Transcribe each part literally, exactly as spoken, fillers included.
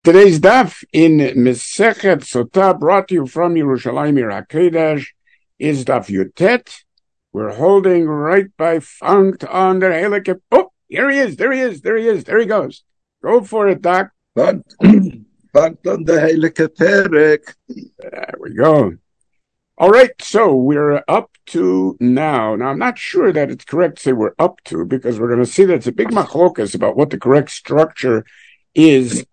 Today's daf in Mesechet Sotah, brought to you from Yerushalayim Ir HaKodesh, is daf Yutet. We're holding right by Funkt on the Helike. Oh, here he is, there he is, there he is, there he goes. Go for it, Doc. Funkt on the Helike Perek. There we go. All right, so we're up to now. Now, I'm not sure that it's correct to say we're up to, because we're going to see that it's a big machlokas about what the correct structure is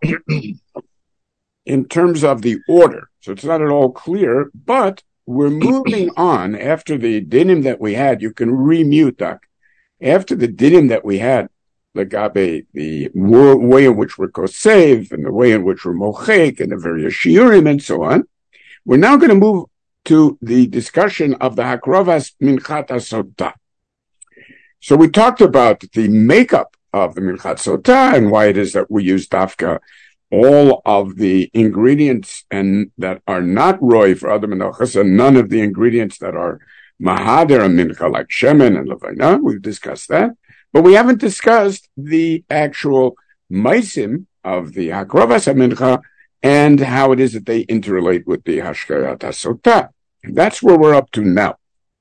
in terms of the order. So it's not at all clear, but we're moving on after the dinim that we had. You can remute, Doc. After the dinim that we had, Lagabe, the way in which we're kosev, and the way in which we're mochek, and the various shiurim, and so on, we're now going to move to the discussion of the Hakrovas Minchat HaSotah. So we talked about the makeup of the Minchat Sotah and why it is that we use dafka all of the ingredients and that are not roy for other menachas, and none of the ingredients that are mahader and mincha, like shemen and levayna. We've discussed that, but we haven't discussed the actual maisim of the hakrovas mincha and how it is that they interrelate with the hashkayat hasotah. That's where we're up to now.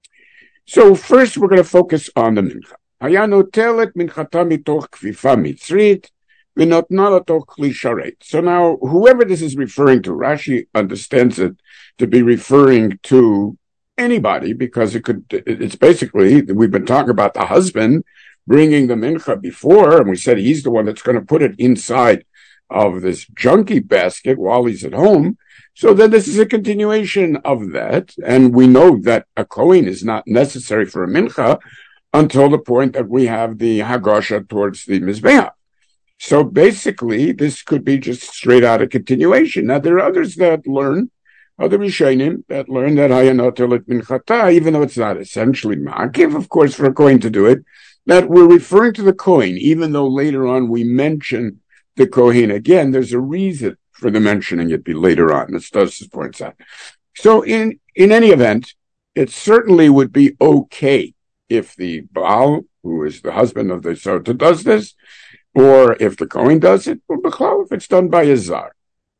So first, we're going to focus on the mincha. היה נוטלת מנחתה מתוך כפיפה מצרית, ונותנה לתוך כלי שרת. So now, whoever this is referring to, Rashi understands it to be referring to anybody, because it could, it's basically, we've been talking about the husband bringing the mincha before, and we said he's the one that's going to put it inside of this junkie basket while he's at home. So then this is a continuation of that, and we know that a kohen is not necessary for a mincha until the point that we have the Hagasha towards the Mizbeach. So basically, this could be just straight out a continuation. Now, there are others that learn, other Rishonim that learn that Hayanotelet Minchata, even though it's not essentially Ma'akiv, of course, for a Kohen to do it, that we're referring to the Kohen, even though later on we mention the Kohen again. There's a reason for the mentioning it be later on, as Tosfos points out. So in, in any event, it certainly would be okay if the Baal, who is the husband of the Sota, does this, or if the Kohen does it, or if it's done by a Zar.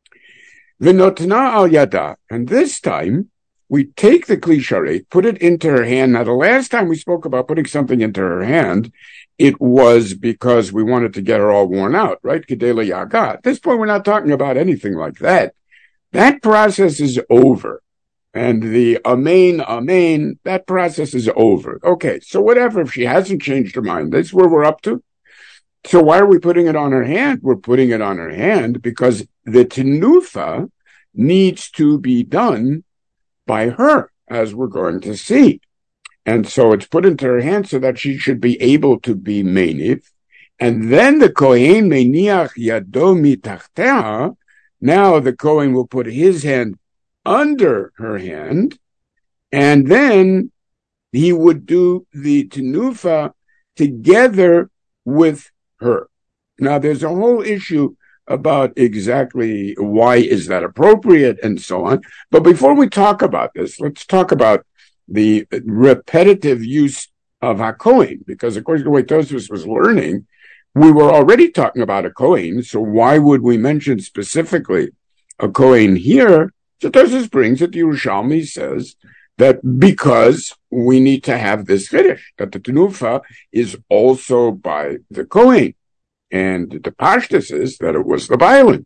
V'notna al yada, and this time, we take the Kli Sharet, put it into her hand. Now, the last time we spoke about putting something into her hand, it was because we wanted to get her all worn out, right? Kedela Yaga. At this point, we're not talking about anything like that. That process is over. And the amen, amen, that process is over. Okay, so whatever, if she hasn't changed her mind, that's where we're up to. So why are we putting it on her hand? We're putting it on her hand because the tenufa needs to be done by her, as we're going to see. And so it's put into her hand so that she should be able to be meiniv. And then the kohen meniach yado mitachteha. Now the kohen will put his hand under her hand, and then he would do the tenufa together with her. Now, there's a whole issue about exactly why is that appropriate and so on. But before we talk about this, let's talk about the repetitive use of HaKohen, because according to the way Tosfos was learning, we were already talking about a Kohen, so why would we mention specifically a Kohen here? So Tosfos brings it, the Yerushalmi says that because we need to have this chiddush, that the tenufa is also by the Kohen. And the pashtus is that it was the Bailan,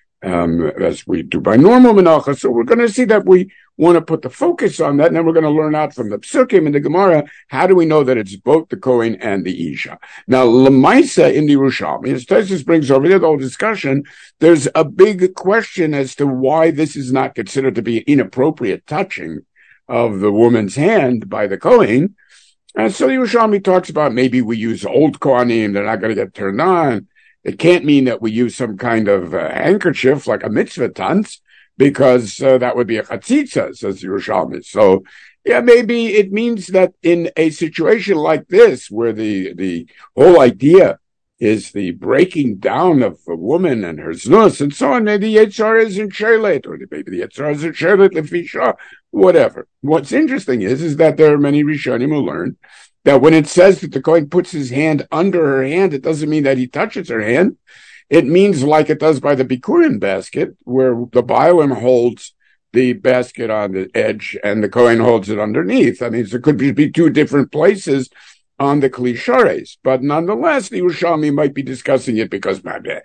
um, as we do by normal menacha. So we're going to see that we want to put the focus on that, and then we're going to learn out from the Psukim and the Gemara, how do we know that it's both the Kohen and the Isha? Now, Lamaisa in the Yerushalmi, as Tosfos brings over there the whole discussion, there's a big question as to why this is not considered to be inappropriate touching of the woman's hand by the Kohen. And so the Yerushalmi talks about maybe we use old Kohanim, they're not going to get turned on. It can't mean that we use some kind of uh, handkerchief like a mitzvah tanz, because uh, that would be a chatzitza, says Yerushalmi. So, yeah, maybe it means that in a situation like this, where the, the whole idea is the breaking down of a woman and her znus and so on, maybe the Yetzirah isn't shelet, or maybe the Yetzirah isn't shelet lefisha, whatever. What's interesting is, is that there are many Rishonim who learn that when it says that the Kohen puts his hand under her hand, it doesn't mean that he touches her hand. it means like it does by the Bikurin basket, where the Bailim holds the basket on the edge and the Kohen holds it underneath. I mean, there could be, be two different places on the Kli Shares, but nonetheless, the Yerushalmi might be discussing it because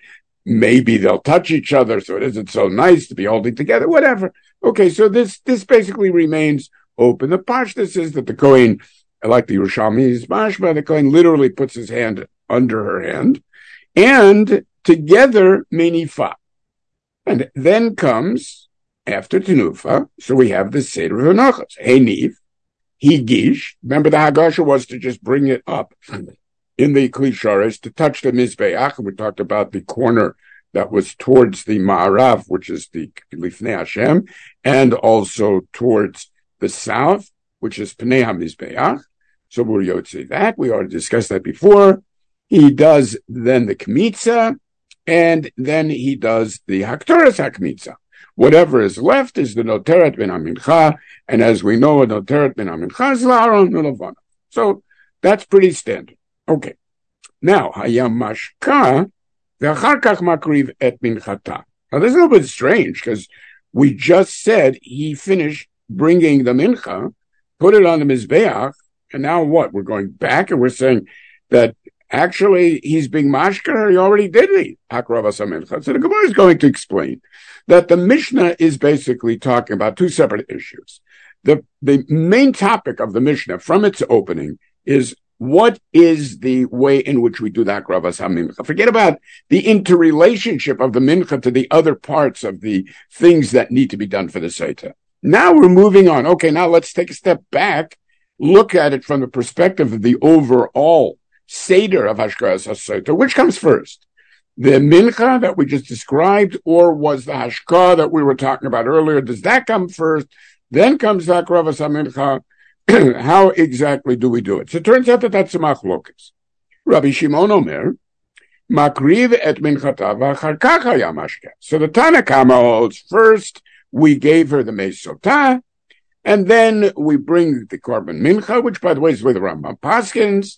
maybe they'll touch each other, so it isn't so nice to be holding together, whatever. Okay, so this this basically remains open. The Pashtus is that the Kohen, like the Yerushalmi's mashma, the Kohen literally puts his hand under her hand, and together, menifa. And then comes, after Tenufa, so we have the Seder V'Nochos. Heniv, Higish. Remember, the Hagasha was to just bring it up in the Kli Shares to touch the Mizbeach. We talked about the corner that was towards the Ma'arav, which is the Lifnei Hashem, and also towards the south, which is Pnei HaMizbeach. So we'll yotze that. We already discussed that before. He does then the Kmitza, and then he does the Haktoras HaKmitza. Whatever is left is the Noteret Ben HaMincha, and as we know, a Noteret Ben HaMincha is La'aron Milavana. So that's pretty standard. Okay. Now, Hayam Mashka, V'achar kach makriv et minchata. Now, this is a little bit strange, because we just said he finished bringing the mincha, put it on the Mizbeach, and now what? We're going back and we're saying that actually he's being mashker, he already did the Hakravas HaMincha. So the Gemara is going to explain that the Mishnah is basically talking about two separate issues. The, the main topic of the Mishnah from its opening is what is the way in which we do the Hakravas HaMincha. Forget about the interrelationship of the Mincha to the other parts of the things that need to be done for the Seder. Now we're moving on. Okay, now let's take a step back, look at it from the perspective of the overall Seder of Hashkaras HaSeder. Which comes first? The Mincha that we just described, or was the Hashka that we were talking about earlier? Does that come first? Then comes the Hakravas HaMincha. How exactly do we do it? So it turns out that that's a machlokas. Rabbi Shimon Omer, makriv et minchata v'achar kach haya mashka. So the Tana Kama holds, first we gave her the Meis Sotah, and then we bring the korban mincha, which by the way is with the Rambam Paskins,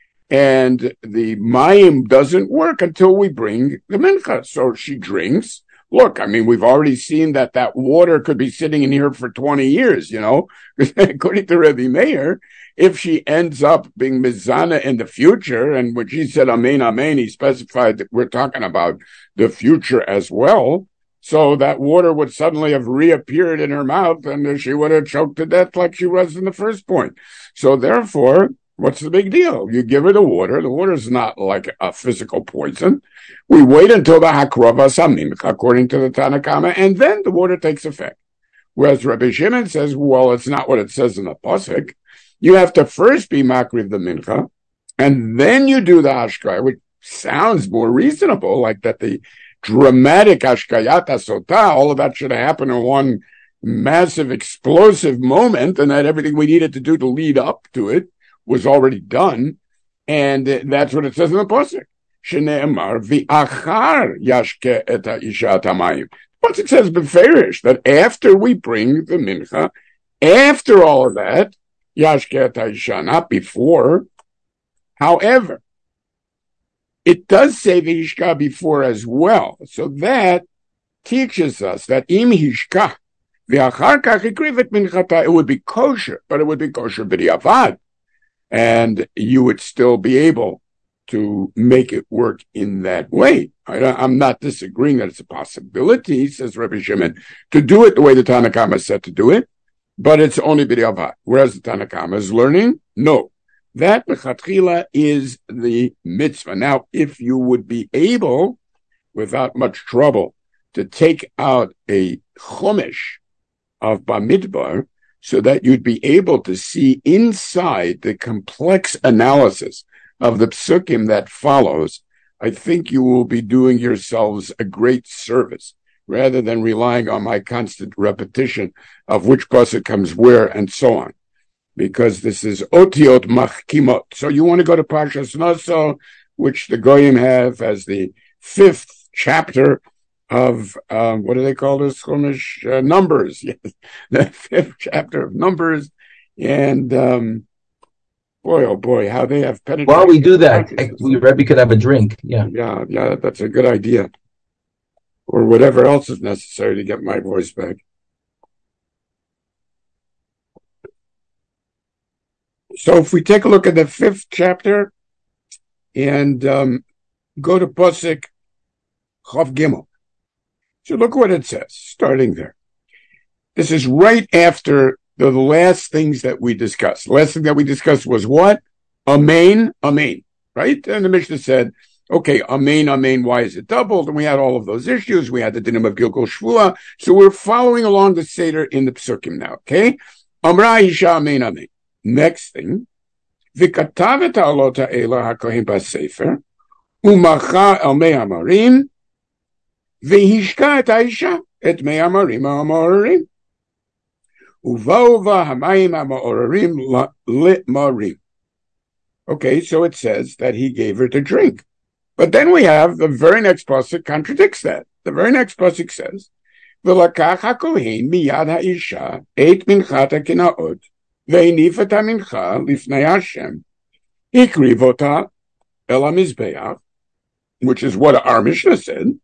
and the mayim doesn't work until we bring the mincha. So she drinks. Look, I mean, we've already seen that that water could be sitting in here for twenty years, you know, according to Rebbe Meir. If she ends up being mizana in the future, and when she said amen, amen, he specified that we're talking about the future as well. So that water would suddenly have reappeared in her mouth, and she would have choked to death like she was in the first point. So therefore, what's the big deal? You give her the water. The water is not like a physical poison. We wait until the Hakravas HaMincha, according to the Tana Kama, and then the water takes effect. Whereas Rabbi Shimon says, well, it's not what it says in the Pasuk. You have to first be makriv the mincha, and then you do the hashkaya, which sounds more reasonable, like that the dramatic hashkayat sotah, all of that should have happened in one massive explosive moment, and that everything we needed to do to lead up to it was already done, and that's what it says in the Pasuk. Shene'emar v'achar yashke et ha'isha tamayim. Once it says beferish, that after we bring the mincha, after all of that, yashke et ha'isha, not before. However, it does say v'hishka before as well. So that teaches us that im hishka v'achar kach ikrivet minchata, it would be kosher, but it would be kosher b'diavad. And you would still be able to make it work in that way. I, I'm not disagreeing that it's a possibility, says Rabbi Shimon, to do it the way the Tana Kama said to do it, but it's only b'diavad. Whereas the Tana Kama is learning, no. That mechatchila is the mitzvah. Now, if you would be able, without much trouble, to take out a chumash of Bamidbar, so that you'd be able to see inside the complex analysis of the psukim that follows, I think you will be doing yourselves a great service, rather than relying on my constant repetition of which pasuk comes where and so on. Because this is otiot machkimot. So you want to go to Parshas Naso, which the Goyim have as the fifth chapter of, um, what do they call this? Chumash, uh, Numbers. Yes, the fifth chapter of Numbers. And um, Boy, oh boy, how they have penetrated. While we do that, we Rebbe could have a drink. Yeah. Yeah, yeah, that's a good idea. Or whatever else is necessary to get my voice back. So if we take a look at the fifth chapter and um, go to Pasuk Chav Gimel. So look what it says, starting there. This is right after the last things that we discussed. The last thing that we discussed was what? Amen, amen, right? And the Mishnah said, okay, amen, amen, why is it doubled? And we had all of those issues. We had the dinim of Gilgul Shvua. So we're following along the Seder in the Psukim now, okay? Amra Isha, amen, amen. Next thing, Vikatavet alota ela hakohen basefer, umacha el mei amarim, vihishka et aisha et mei amarim ha'amorarim. Uvova hamayim ha'amorarim litmarim. Okay, so it says that he gave her to drink. But then we have the very next pasuk contradicts that. The very next pasuk says, V'lakach hakohen miyad ha'isha et minchat ha'kinaot, ve'inif et ha'mincha lifnei Hashem, ikriv ota el ha'mizbeach, which is what our Mishnah said,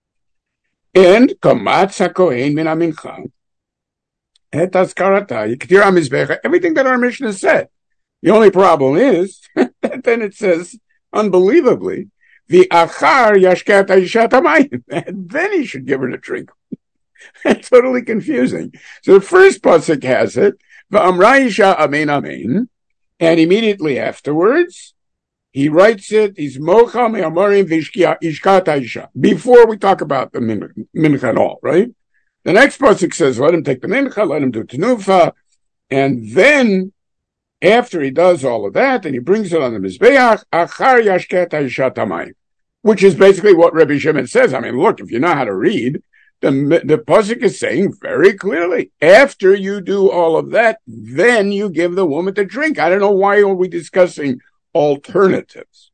and kamatz hakohen min ha'mincha, et azkarata, yiktir ha'mizbeach, everything that our Mishnah said. The only problem is that then it says, unbelievably, the achar yashkat aishat hamayim, and then he should give her to drink. That's totally confusing. So the first pasuk has it, v'amra isha amen amen, and immediately afterwards he writes it. He's mocha me'amorim v'ishkat aisha. Before we talk about the mincha at all, right? The next pasuk says, let him take the mincha, let him do tenufa, and then after he does all of that, and he brings it on the Mizbeach, achar yashket ha'isha tamayim, which is basically what Rabbi Shimon says. I mean, look, if you know how to read, the, the pasuk is saying very clearly, after you do all of that, then you give the woman to drink. I don't know why are we discussing alternatives.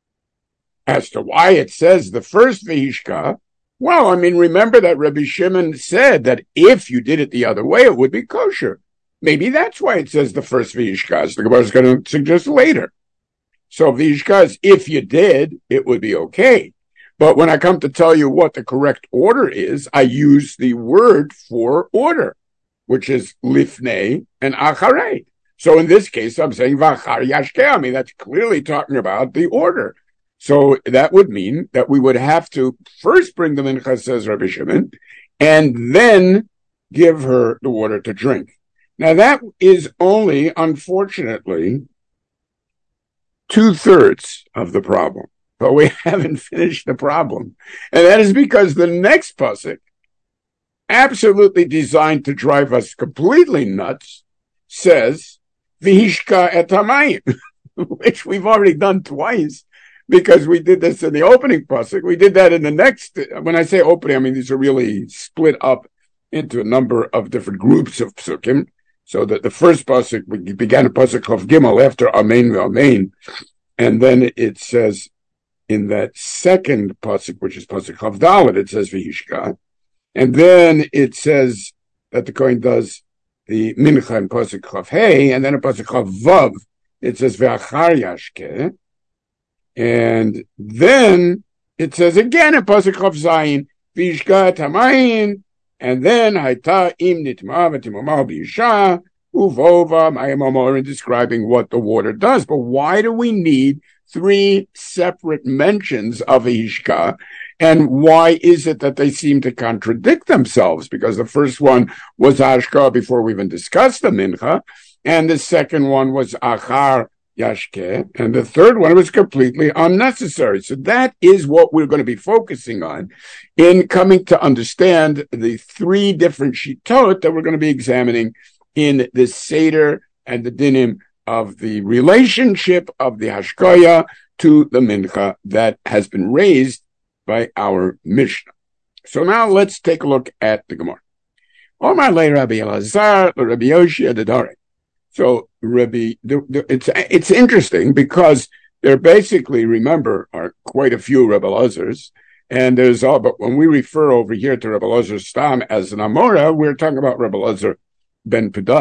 As to why it says the first vihishka, well, I mean, remember that Rabbi Shimon said that if you did it the other way, it would be kosher. Maybe that's why it says the first v'yishkaz. The Gemara is going to suggest later. So v'yishkaz, if you did, it would be okay. But when I come to tell you what the correct order is, I use the word for order, which is lifnei and acharei. So in this case, I'm saying v'achar yashkeh. I mean, that's clearly talking about the order. So that would mean that we would have to first bring the mincha, says Rabbi Shimon, and then give her the water to drink. Now that is only, unfortunately, two-thirds of the problem. But we haven't finished the problem. And that is because the next pasuk, absolutely designed to drive us completely nuts, says, Vihishka et hamayim, which we've already done twice, because we did this in the opening pasuk. We did that in the next, when I say opening, I mean these are really split up into a number of different groups of psukim. So that the first pasuk, we began a pasuk of Gimel after Amen Amen, and then it says in that second pasuk, which is pasuk of Dalet, it says Vihishka, and then it says that the Kohen does the mincha in pasuk of Hey, and then a pasuk of Vav, it says Ve'achar Yashke, and then it says again in pasuk of Zayin Vihishka Tamayin. And then Haita im nitma v'timomah b'isha uvova ma'imomor, describing what the water does. But why do we need three separate mentions of Ishka? And why is it that they seem to contradict themselves? Because the first one was Ashka before we even discussed the mincha, and the second one was Achar Yashke, and the third one was completely unnecessary. So that is what we're going to be focusing on in coming to understand the three different shitot that we're going to be examining in the Seder and the dinim of the relationship of the Hashkaya to the Mincha that has been raised by our Mishnah. So now let's take a look at the Gemara. Omar le Rabbi Elazar, Rabbi Yoshia Dedare. So, Rabbi, the, the, it's it's interesting because there basically, remember, are quite a few Rebbe Elazars, and there's all. But when we refer over here to Rebbe Elazar Stam as an Amora, we're talking about Rebbe Elazar ben Pedas,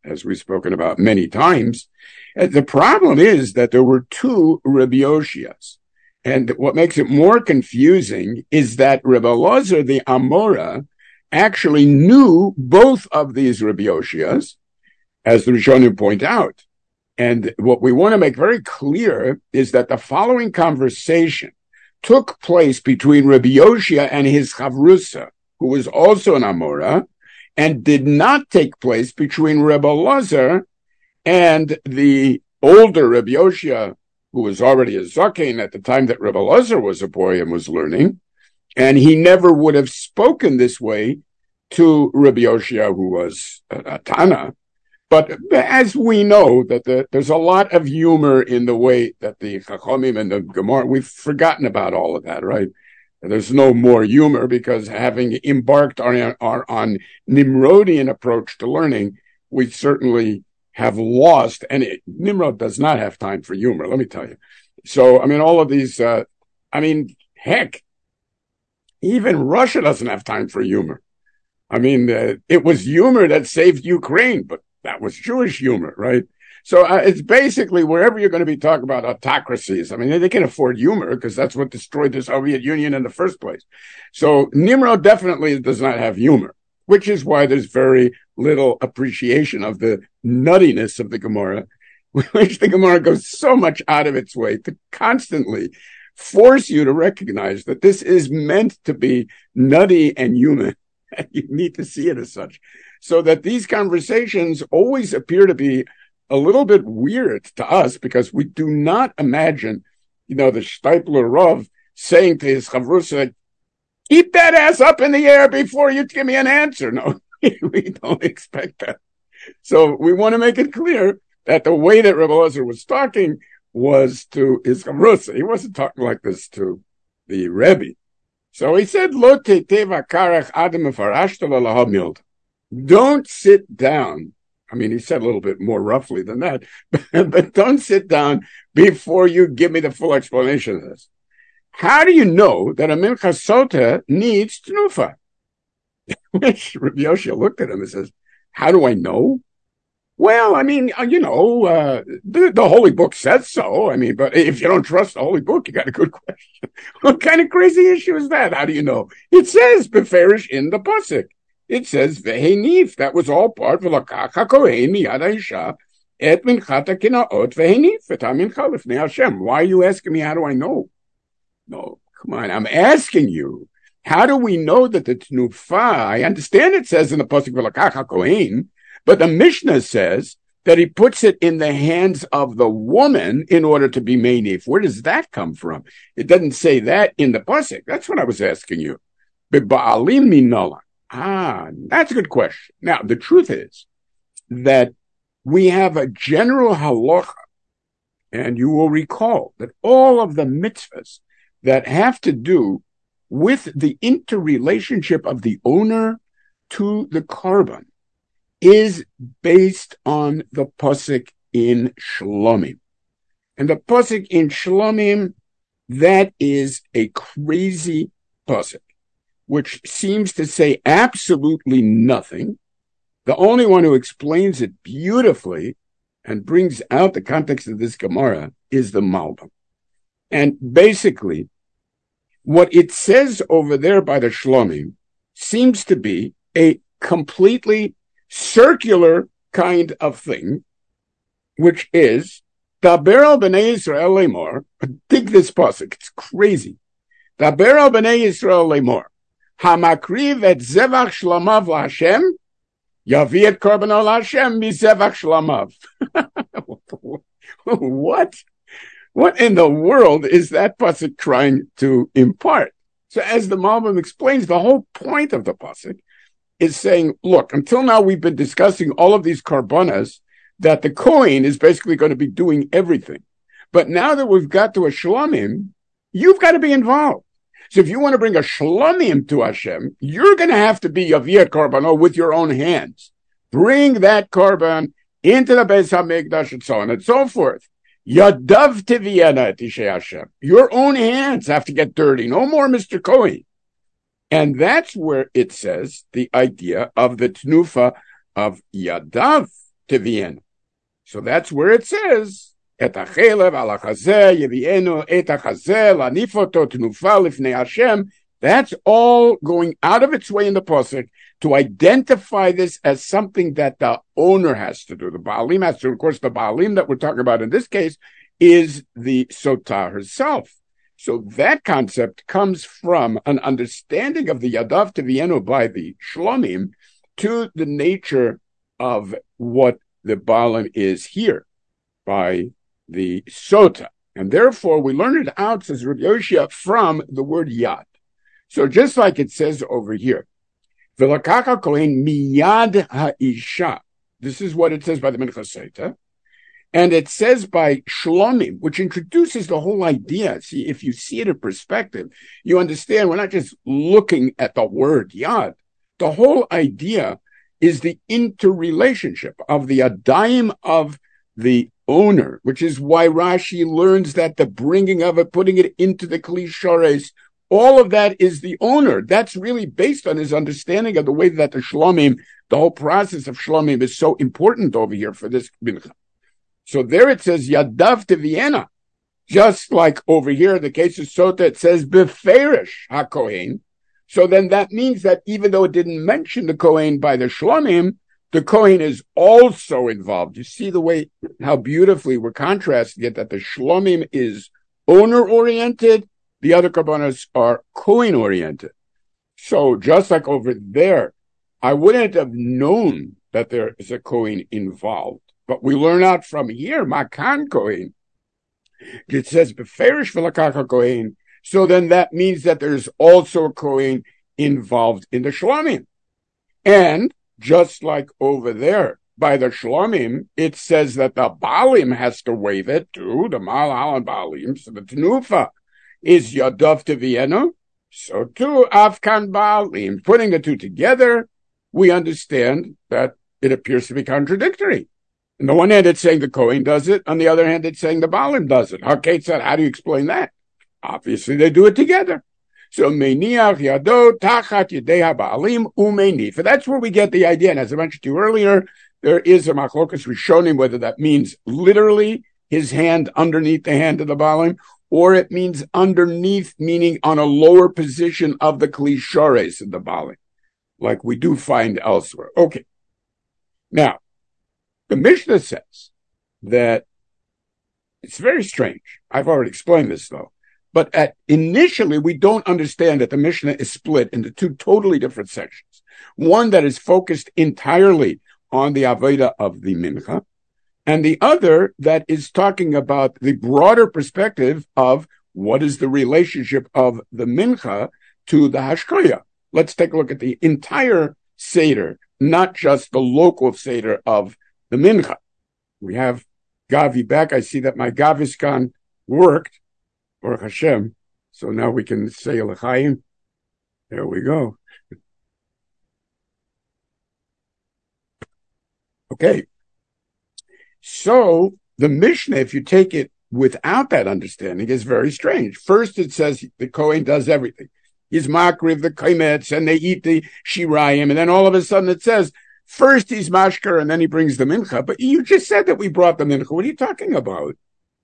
as we've spoken about many times. And the problem is that there were two Rabbi Yoshias. And what makes it more confusing is that Rabbi Elazar, the Amora, actually knew both of these Rabbi Yoshias, as the Rishonim point out. And what we want to make very clear is that the following conversation took place between Rabbi Yoshia and his Chavrusa, who was also an Amora, and did not take place between Rabbi Elazar and the older Rabbi Yoshia, who was already a Zaken at the time that Rabbi Elazar was a boy and was learning. And he never would have spoken this way to Rabbi Yoshia, who was a, a Tana. But as we know that the, there's a lot of humor in the way that the Chachamim and the Gemara, we've forgotten about all of that, right? There's no more humor because having embarked on our on Nimrodian approach to learning, we certainly have lost, and it, Nimrod does not have time for humor, let me tell you. So, I mean, all of these, uh, I mean, heck, even Russia doesn't have time for humor. I mean, uh, it was humor that saved Ukraine, but that was Jewish humor, right? So uh, it's basically wherever you're going to be talking about autocracies. I mean, they, they can afford humor because that's what destroyed the Soviet Union in the first place. So Nimrod definitely does not have humor, which is why there's very little appreciation of the nuttiness of the Gemara, which the Gemara goes so much out of its way to constantly force you to recognize that this is meant to be nutty and human. You need to see it as such. So that these conversations always appear to be a little bit weird to us because we do not imagine, you know, the Steipler Rav saying to his Chavrusa, keep that ass up in the air before you give me an answer. No, we don't expect that. So we want to make it clear that the way that Rabbi Elazar was talking was to his Chavrusa. He wasn't talking like this to the Rebbe. So he said, Lo teteva karach adam mefarashta l'laha mild. Don't sit down. I mean, he said a little bit more roughly than that, but don't sit down before you give me the full explanation of this. How do you know that a Mincha Sota needs Tnufa? Which Rabbi Yoshia looked at him and says, how do I know? Well, I mean, you know, uh, the, the Holy Book says so. I mean, but if you don't trust the Holy Book, you got a good question. What kind of crazy issue is that? How do you know? It says Beferish in the Pasuk. It says Vehenif. That was all part of L'kacha Kohen miyad ha'isha et minchat ha'kinaot vehenif et ha'mincha lifnei Hashem. Why are you asking me? How do I know? No, come on. I'm asking you. How do we know that the Tnufa? I understand it says in the Pasuk L'kacha Kohen, but the Mishnah says that he puts it in the hands of the woman in order to be meinif. Where does that come from? It doesn't say that in the Pasuk. That's what I was asking you. B'ba'alim minala. Ah, that's a good question. Now, the truth is that we have a general halacha, and you will recall that all of the mitzvahs that have to do with the interrelationship of the owner to the korban is based on the pasuk in Shlomim. And the pasuk in Shlomim, that is a crazy pasuk, which seems to say absolutely nothing. The only one who explains it beautifully and brings out the context of this Gemara is the Malbim. And basically, what it says over there by the Shlomim seems to be a completely circular kind of thing, which is, Daber al b'nei Yisrael lemor, dig this pasuk, it's crazy. Daber al b'nei Yisrael lemor, Hamakriv et zevach shlamav laHashem, yavi et korbanah laHashem mizevach shlamav. What? What in the world is that pasuk trying to impart? So as the Malbim explains, the whole point of the pasuk is saying, look, until now we've been discussing all of these korbanas that the Kohen is basically going to be doing everything. But now that we've got to a Shlomim, you've got to be involved. So if you want to bring a Shlomim to Hashem, you're going to have to be Yaviyat Korbanah with your own hands. Bring that korban into the Beis HaMikdash and so on and so forth. Yadav Tiviena et Ishay Hashem. Your own hands have to get dirty. No more Mister Kohen. And that's where it says the idea of the Tnufa of Yadav Tevienu. So that's where it says, Et hachelev ala chazeh yevienu et hachazeh lanifoto tnufa lifnei Hashem. That's all going out of its way in the pasuk to identify this as something that the owner has to do. The Baalim has to, of course, the Baalim that we're talking about in this case is the Sotah herself. So that concept comes from an understanding of the Yadav Tevienu by the Shlomim to the nature of what the Baalim is here by the Sotah. And therefore, we learn it out, says Rabbi Yoshia, from the word Yad. So just like it says over here, V'lakach Kohen miyad ha'isha. This is what it says by the Mincha Seita. And it says by Shlomim, which introduces the whole idea. See, if you see it in perspective, you understand we're not just looking at the word Yad. The whole idea is the interrelationship of the Adayim of the owner, which is why Rashi learns that the bringing of it, putting it into the Kli Shores, all of that is the owner. That's really based on his understanding of the way that the Shlomim, the whole process of Shlomim is so important over here for this mincha. So there it says Yadav Tevienu, just like over here in the case of Sotah it says Beferish HaKohen. So then that means that even though it didn't mention the Kohen by the Shlomim, the Kohen is also involved. You see the way, how beautifully we're contrasting it, that the Shlomim is owner-oriented, the other Karbanos are Kohen-oriented. So just like over there, I wouldn't have known that there is a Kohen involved. But we learn out from here, Makan Kohen. It says, Beferish v'lakach Kohen. So then that means that there's also a Kohen involved in the Shlomim. And just like over there, by the Shlomim, it says that the Baalim has to waive it too, the Malal and Baalim. So the Tenufa is Yadav Tevienu. So too, Afkan Baalim. Putting the two together, we understand that it appears to be contradictory. On the one hand, it's saying the Kohen does it. On the other hand, it's saying the Baalim does it. How Kate said, how do you explain that? Obviously, they do it together. So, Meiniach Yado Tachat Yedei HaBaalim Umeini. That's where we get the idea. And as I mentioned to you earlier, there is a machlokas rishonim whether that means literally his hand underneath the hand of the Baalim, or it means underneath, meaning on a lower position of the Kli Shores of the Baalim, like we do find elsewhere. Okay. Now, the Mishnah says that it's very strange. I've already explained this, though. But at, initially, we don't understand that the Mishnah is split into two totally different sections. One that is focused entirely on the Avodah of the Mincha, and the other that is talking about the broader perspective of what is the relationship of the Mincha to the Hashkoya. Let's take a look at the entire Seder, not just the local Seder of the Mincha. We have Gavi back. I see that my Gaviskan worked, Baruch Hashem. So now we can say L'chaim. There we go. Okay. So the Mishnah, if you take it without that understanding, is very strange. First, it says the Kohen does everything. He's makriv the kaimets, and they eat the shirayim, and then all of a sudden it says, first he's mashker, and then he brings the mincha. But you just said that we brought the mincha. What are you talking about?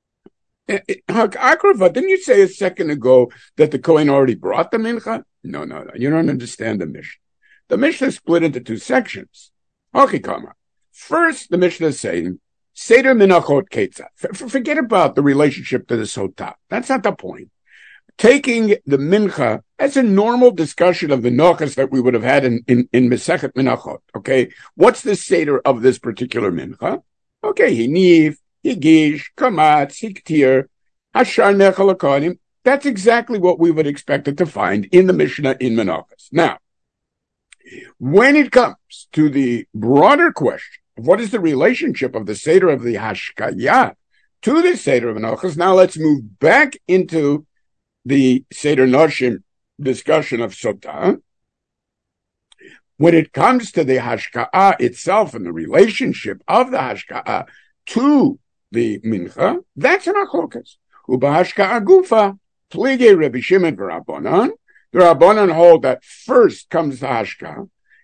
Akrava, didn't you say a second ago that the Kohen already brought the mincha? No, no, no. You don't understand the Mishnah. The Mishnah is split into two sections. Okay, come on. First, the Mishnah is saying, Seder minachot ketzah. Forget about the relationship to the sotah. That's not the point. Taking the mincha as a normal discussion of the nochas that we would have had in, in, in Mesechet Menachot. Okay, what's the Seder of this particular mincha? Okay, hiniv, higish, kamatz, hiktir, hashar nechal hakohanim. That's exactly what we would expect it to find in the Mishnah in Menachos. Now, when it comes to the broader question, what is the relationship of the Seder of the Hashkaya to the Seder of Menachos? Now let's move back into the Seder Noshim discussion of Sotah. When it comes to the Hashka'ah itself and the relationship of the Hashka'ah to the Mincha, that's an achlokas. Uba Hashka'ah gufa, plige Rebbe Shimon v'Rabbanan. The Rabbanan hold that first comes the Hashka'ah,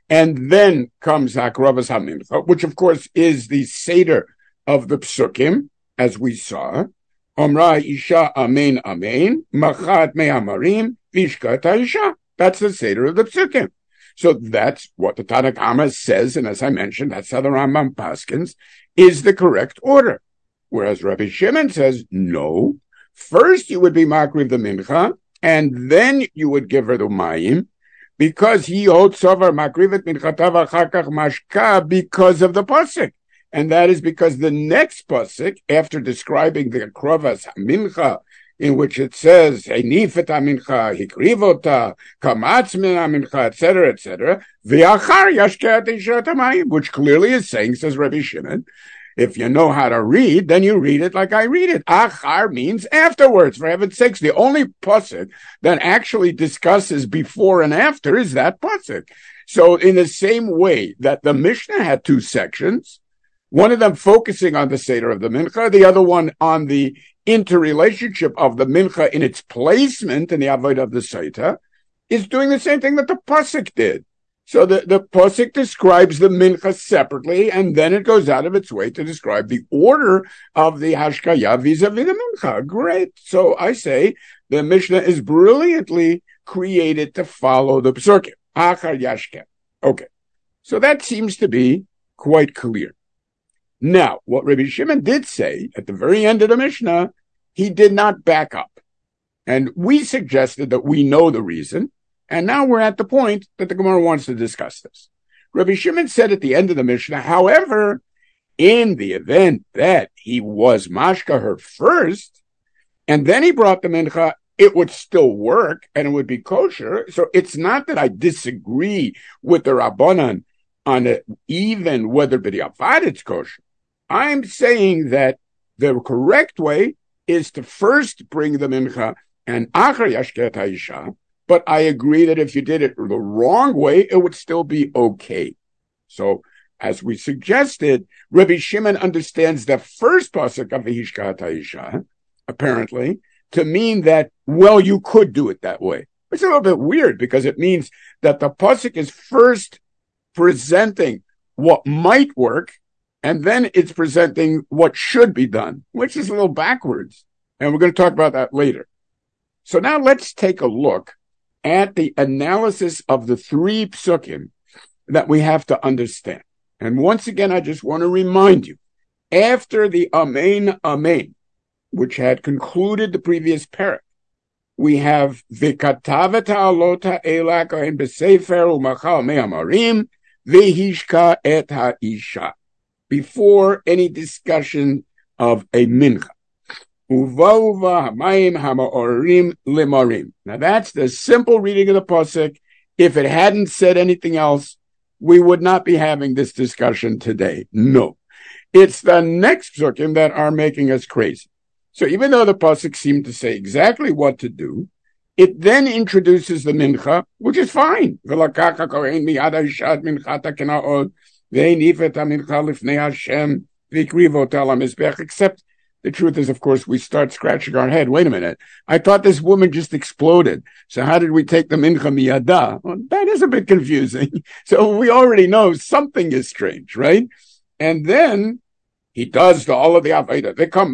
and then comes Hakrovas HaMincha, which of course is the Seder of the Psukim, as we saw. Omra Isha Amen Amen, Machat Me'amarim, Vishkat Isha. That's the Seder of the Psukim. So that's what the Tanna Kama says, and as I mentioned, that's how the Rambam paskins, is the correct order. Whereas Rabbi Shimon says, no, first you would be Makriv the Mincha, and then you would give her the Mayim, because he holds over Makrivet Minchatav Achakach Mashka because of the Pasuk. And that is because the next Pasuk, after describing the Krovas Mincha, in which it says, Einifet HaMincha, Hikrivota, Kamatz Min HaMincha, et cetera, et cetera, V'achar Yashkeat Ishat HaMayim, which clearly is saying, says Rabbi Shimon, if you know how to read, then you read it like I read it. Achar means afterwards, for heaven's sakes. The only pasuk that actually discusses before and after is that pasuk. So in the same way that the Mishnah had two sections, one of them focusing on the Seder of the Mincha, the other one on the interrelationship of the Mincha in its placement in the Avodah of the Seder, is doing the same thing that the pasuk did. So the, the pasuk describes the Mincha separately, and then it goes out of its way to describe the order of the Hashkaya vis-a-vis the Mincha. Great. So I say the Mishnah is brilliantly created to follow the Psukim. Achar Yashke. Okay. So that seems to be quite clear. Now, what Rabbi Shimon did say at the very end of the Mishnah, he did not back up. And we suggested that we know the reason. And now we're at the point that the Gemara wants to discuss this. Rabbi Shimon said at the end of the Mishnah, however, in the event that he was mashka her first, and then he brought the mincha, it would still work and it would be kosher. So it's not that I disagree with the Rabbanan on it, even whether b'diavad it's kosher. I'm saying that the correct way is to first bring the mincha and achar yashket ha'isha. But I agree that if you did it the wrong way, it would still be okay. So, as we suggested, Rabbi Shimon understands the first pasuk of V'hishkat ha'isha, apparently, to mean that, well, you could do it that way. It's a little bit weird because it means that the pasuk is first presenting what might work, and then it's presenting what should be done, which is a little backwards. And we're going to talk about that later. So now let's take a look at the analysis of the three psukim that we have to understand. And once again, I just want to remind you, after the Amen, Amen, which had concluded the previous parak, we have V'katavet ha'alota elak ein b'sefer u'machal me'amarim v'hishka et ha'isha, before any discussion of a mincha. Uva hamayim hamaorim limarim. Now that's the simple reading of the pasuk. If it hadn't said anything else, we would not be having this discussion today. No. It's the next psukim that are making us crazy. So even though the pasuk seemed to say exactly what to do, it then introduces the mincha, which is fine. Except the truth is, of course, we start scratching our head. Wait a minute. I thought this woman just exploded. So how did we take the mincha miyada? Well, that is a bit confusing. So we already know something is strange, right? And then he does the, all of the avodah.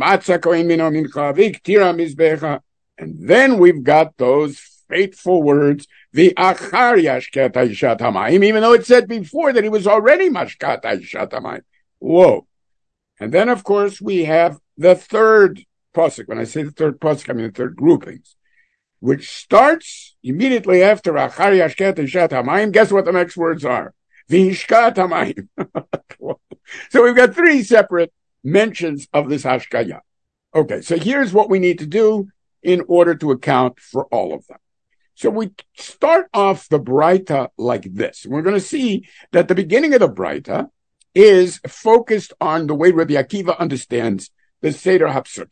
And then we've got those fateful words, the achar yashket ha'ishat hamayim, even though it said before that he was already mashkat ha'ishat hamayim. Whoa. And then, of course, we have the third pasuk. When I say the third pasuk, I mean the third groupings, which starts immediately after achar yashket ha'ishat hamayim. Guess what the next words are? V'hishkat hamayim. So we've got three separate mentions of this hashkaya. Okay, so here's what we need to do in order to account for all of them. So we start off the Braita like this. We're going to see that the beginning of the Braita is focused on the way Rabbi Akiva understands the Seder HaPsukim.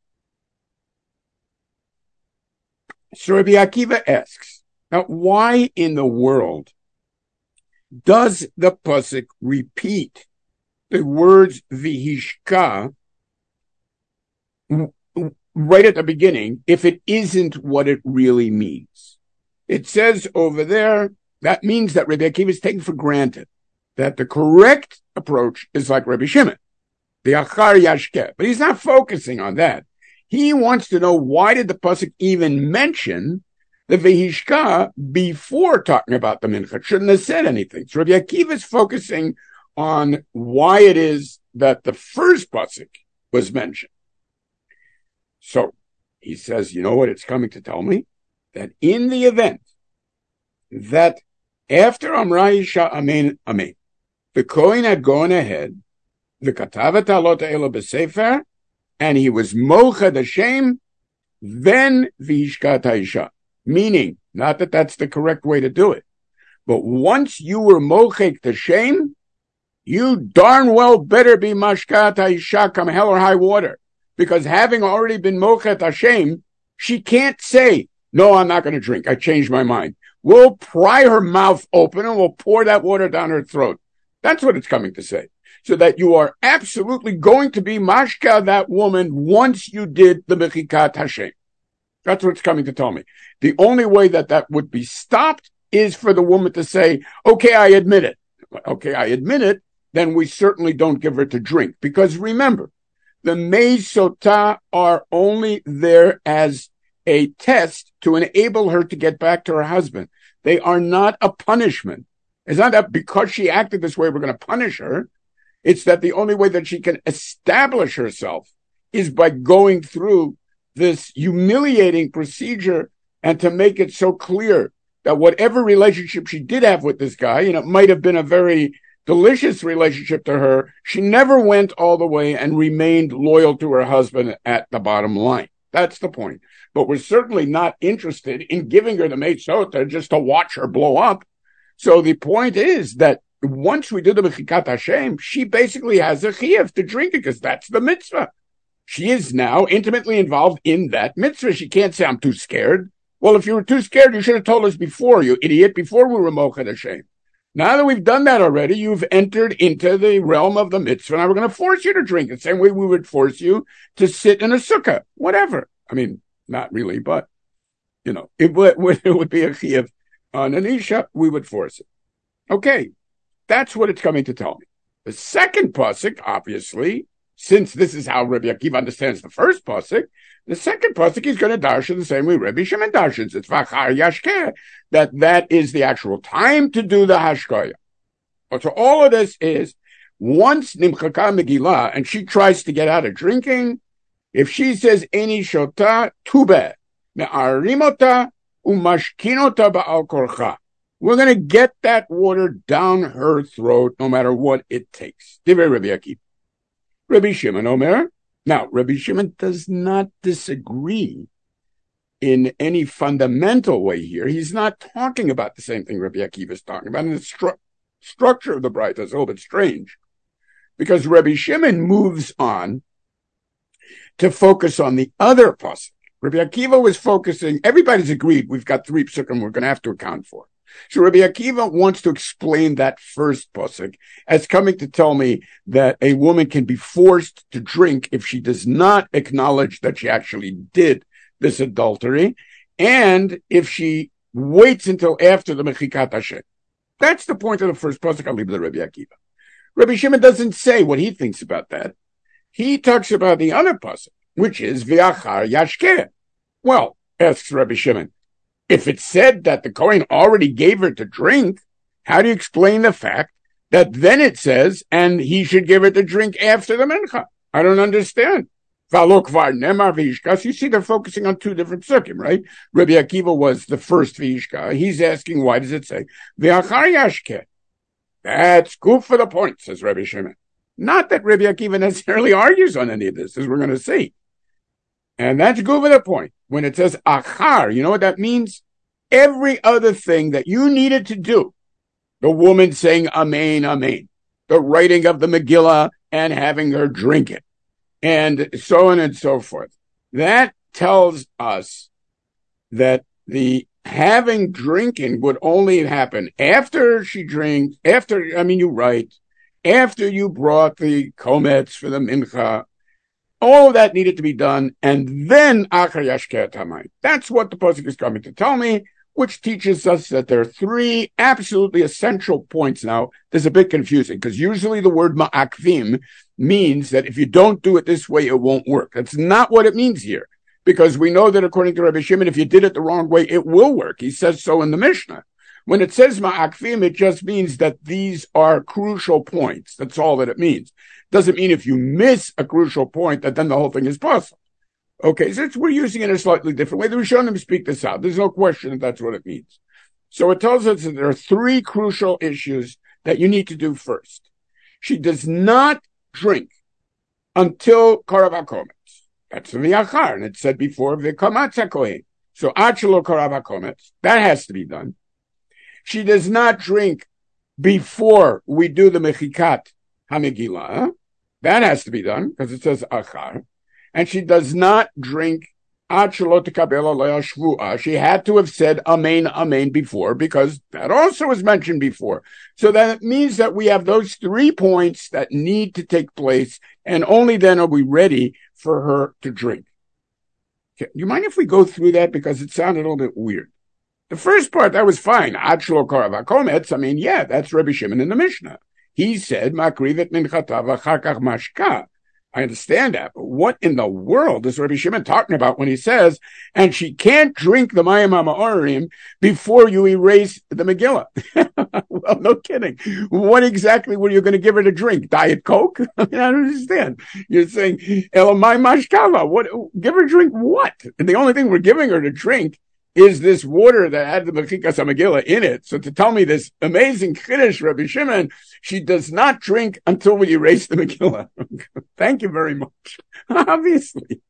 So Rabbi Akiva asks, now why in the world does the pasuk repeat the words v'hishka right at the beginning if it isn't what it really means? It says over there, that means that Rabbi Akiva is taking for granted that the correct approach is like Rabbi Shimon, the achar yashkeh. But he's not focusing on that. He wants to know, why did the pasuk even mention the vehishka before talking about the mincha? Shouldn't have said anything. So Rabbi Akiva is focusing on why it is that the first pasuk was mentioned. So he says, you know what it's coming to tell me? That in the event that after Amra Isha Amen Amen, the Kohen had gone ahead, the Katavat Alot Ela B'Sefer, and he was Mocha the Shem, then Vishkat Isha. Meaning, not that that's the correct way to do it, but once you were Mochek the Shem, you darn well better be Mashkat Isha come hell or high water. Because having already been Mochet Hashem, she can't say, no, I'm not going to drink. I changed my mind. We'll pry her mouth open and we'll pour that water down her throat. That's what it's coming to say. So that you are absolutely going to be mashka that woman once you did the Mechikat Hashem. That's what it's coming to tell me. The only way that that would be stopped is for the woman to say, okay, I admit it. Okay, I admit it. Then we certainly don't give her to drink. Because remember, the Mei Sotah are only there as a test to enable her to get back to her husband. They are not a punishment. It's not that because she acted this way, we're going to punish her. It's that the only way that she can establish herself is by going through this humiliating procedure and to make it so clear that whatever relationship she did have with this guy, and it might have been a very delicious relationship to her, she never went all the way and remained loyal to her husband at the bottom line. That's the point. But we're certainly not interested in giving her the Mei Sotah just to watch her blow up. So the point is that once we do the Mechikat Hashem, she basically has a chiyuv to drink it because that's the mitzvah. She is now intimately involved in that mitzvah. She can't say, I'm too scared. Well, if you were too scared, you should have told us before, you idiot, before we were Mochet Hashem. Now that we've done that already, you've entered into the realm of the mitzvah. Now we're going to force you to drink it. The same way we would force you to sit in a sukkah, whatever. I mean, not really, but, you know, it would, it would be a chiyuv on an isha, we would force it. Okay, that's what it's coming to tell me. The second pasuk, obviously, since this is how Rabbi Akiva understands the first pasuk, the second pasuk is going to darshan the same way Rabbi Shimon darshans. It's vachar yashkeh, that that is the actual time to do the hashkaya. But so all of this is, once nimchaka Megillah, and she tries to get out of drinking, if she says eni shota tube me'arimota umashkinota ba'al korcha, we're going to get that water down her throat no matter what it takes. Divrei Rabbi Akiva. Rabbi Shimon Omer. Now, Rabbi Shimon does not disagree in any fundamental way here. He's not talking about the same thing Rabbi Akiva is talking about. And the stru- structure of the Braita is a little bit strange, because Rabbi Shimon moves on to focus on the other pasuk. Rabbi Akiva was focusing, everybody's agreed we've got three psukim we're going to have to account for. So Rabbi Akiva wants to explain that first pasuk as coming to tell me that a woman can be forced to drink if she does not acknowledge that she actually did this adultery, and if she waits until after the Mechikat Hashem. That's the point of the first pasuk. I'll leave it to Rabbi Akiva. Rabbi Shimon doesn't say what he thinks about that. He talks about the other pasuk, which is V'achar Yashkeh. Well, asks Rabbi Shimon, if it said that the Kohen already gave her to drink, how do you explain the fact that then it says, and he should give her to drink after the mincha? I don't understand. You see, they're focusing on two different psukim, right? Rabbi Akiva was the first v'yishka. He's asking, why does it say v'achar yashkeh? That's good for the point, says Rabbi Shimon. Not that Rabbi Akiva necessarily argues on any of this, as we're going to see. And that's good for the point. When it says achar, you know what that means? Every other thing that you needed to do, the woman saying amen, amen, the writing of the Megillah and having her drink it, and so on and so forth. That tells us that the having drinking would only happen after she drinks, after, I mean, you write, after you brought the komets for the mincha. All of that needed to be done, and then achar yashkeh tamayim. That's what the pasuk is coming to tell me. which teaches us that there are three absolutely essential points. Now, this is a bit confusing because usually the word ma'akvim means that if you don't do it this way, it won't work. That's not what it means here, because we know that according to Rabbi Shimon, if you did it the wrong way, it will work. He says so in the Mishnah. When it says ma'akvim, it just means that these are crucial points. That's all that it means. Doesn't mean if you miss a crucial point that then the whole thing is possible. Okay, so it's, we're using it in a slightly different way. The Rishonim speak this out. There's no question that that's what it means. So it tells us that there are three crucial issues that you need to do first. She does not drink until Karav HaKometz. That's the V'yachar, and it said before, V'kamatz HaKohen. So Achelo Karav HaKometz, that has to be done. She does not drink before we do the Mechikat HaMegillah. That has to be done, because it says Achar. And she does not drink ad shelo tekabel alaya shvuah. She had to have said amen, amen before, because that also was mentioned before. So that means that we have those three points that need to take place, and only then are we ready for her to drink. Okay. You mind if we go through that, because it sounded a little bit weird? The first part, that was fine. Ad shelo karav hakometz. I mean, yeah, that's Rabbi Shimon in the Mishnah. He said makrivet minchata v'achar kach mashka. I understand that, but what in the world is Rabbi Shimon talking about when he says, and she can't drink the Mayim HaMa'orim before you erase the Megillah? Well, no kidding. What exactly were you going to give her to drink? Diet Coke? I mean, I don't understand. You're saying, Elamai Mashkava, what, give her drink what? And the only thing we're giving her to drink is this water that had the Mechikas HaMegillah in it. So to tell me this amazing Chiddush, Rabbi Shimon, she does not drink until we erase the Megillah. Thank you very much. Obviously.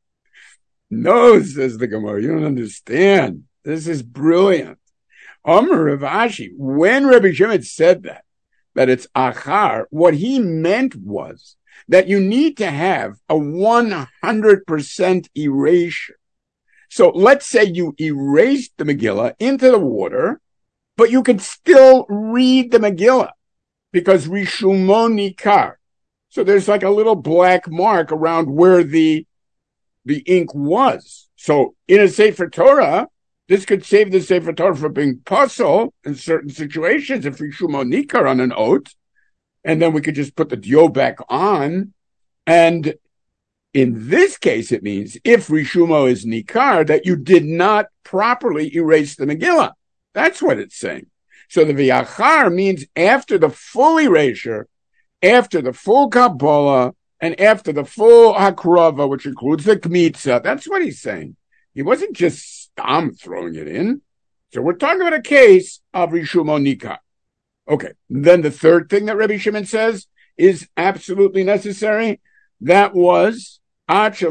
No, says the Gemara, you don't understand. This is brilliant. Amar Rav Ashi, when Rabbi Shimon said that, that it's achar, what he meant was that you need to have a one hundred percent erasure. So let's say you erased the Megillah into the water, but you can still read the Megillah because Rishumo Nikar. So there's like a little black mark around where the, the ink was. So in a Sefer Torah, this could save the Sefer Torah from being puzzle in certain situations if Rishumo Nikar on an oath, and then we could just put the dio back on. And in this case, it means if Rishumo is Nikar, that you did not properly erase the Megillah. That's what it's saying. So the V'yachar means after the full erasure, after the full Kabbalah, and after the full Hakrava, which includes the Kmitza. That's what he's saying. He wasn't just stam throwing it in. So we're talking about a case of Rishumo Nikar. Okay. Then the third thing that Rabbi Shimon says is absolutely necessary. That was she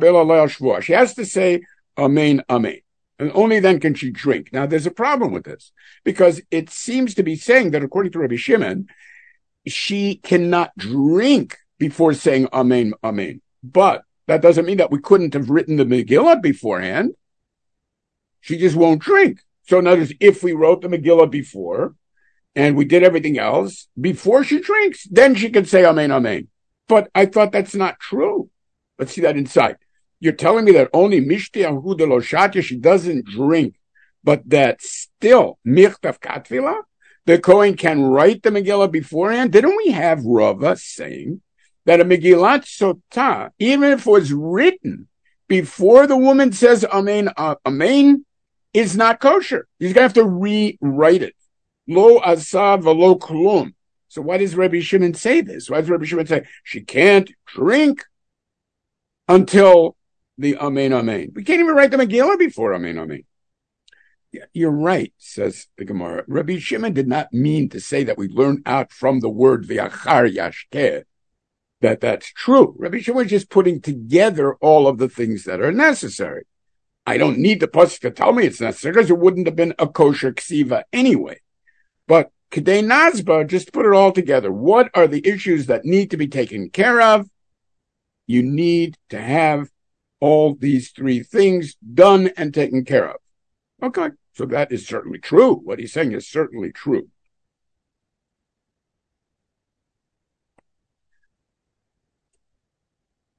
has to say amen, amen. And only then can she drink. Now, there's a problem with this, because it seems to be saying that according to Rabbi Shimon, she cannot drink before saying amen, amen. But that doesn't mean that we couldn't have written the Megillah beforehand. She just won't drink. So in other words, if we wrote the Megillah before and we did everything else before she drinks, then she can say amen, amen. But I thought that's not true. Let's see that inside. You're telling me that only Mishti Ahuda Lo Shatya, she doesn't drink, but that still, Michtav Katvila, the Kohen can write the Megillah beforehand? Didn't we have Rava saying that a Megillat Sotah, even if it was written before the woman says Amen, uh, Amen, is not kosher? He's going to have to rewrite it. Lo Asav Velo Klum. So why does Rabbi Shimon say this? Why does Rabbi Shimon say she can't drink until the Amen, Amen? We can't even write the Megillah before Amen, Amen. Yeah, you're right, says the Gemara. Rabbi Shimon did not mean to say that we learned out from the word V'yachar Yashkeh that that's true. Rabbi Shimon was just putting together all of the things that are necessary. I don't need the pasuk to tell me it's necessary, because it wouldn't have been a kosher ksiva anyway. But Kedei Nazba, just put it all together. What are the issues that need to be taken care of? You need to have all these three things done and taken care of. Okay, so that is certainly true. What he's saying is certainly true.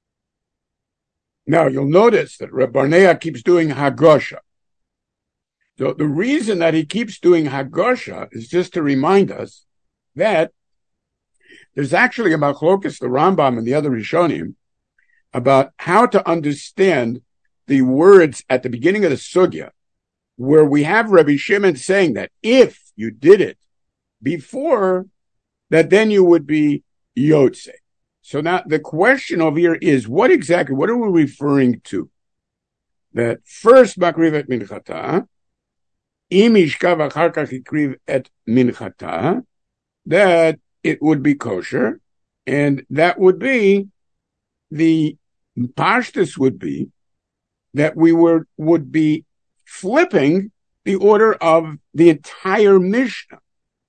Now, you'll notice that Reb Barnea keeps doing Hagosha. So the reason that he keeps doing Hagosha is just to remind us that there's actually a machlokas, the Rambam and the other Rishonim, about how to understand the words at the beginning of the sugya, where we have Rabbi Shimon saying that if you did it before, that then you would be Yotze. So now the question over here is, what exactly, what are we referring to? That first, Makriv et Minchata, Im Yishkav Achar Kach Ikriv et Minchata, that it would be kosher, and that would be, the pashtus would be, that we were would be flipping the order of the entire Mishnah.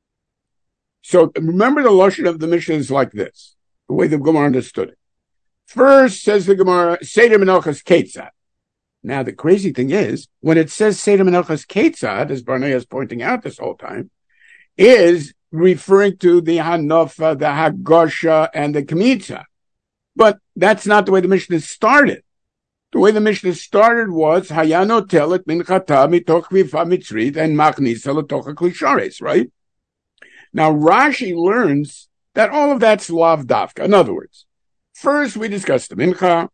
So remember, the lashon of the Mishnah is like this, the way the Gemara understood it. First, says the Gemara, Seder Menachas Ketzad. Now, the crazy thing is, when it says Seder Menachas Ketzad, as Barnea is pointing out this whole time, is referring to the Hanofa, the Hagosha, and the Kmitza. But that's not the way the Mishnah started. The way the Mishnah started was Hayano telet minchata mitoch vifa mitzrit and machnisa letocha klishares, right? Now Rashi learns that all of that's lav dafka. In other words, first we discuss the mincha,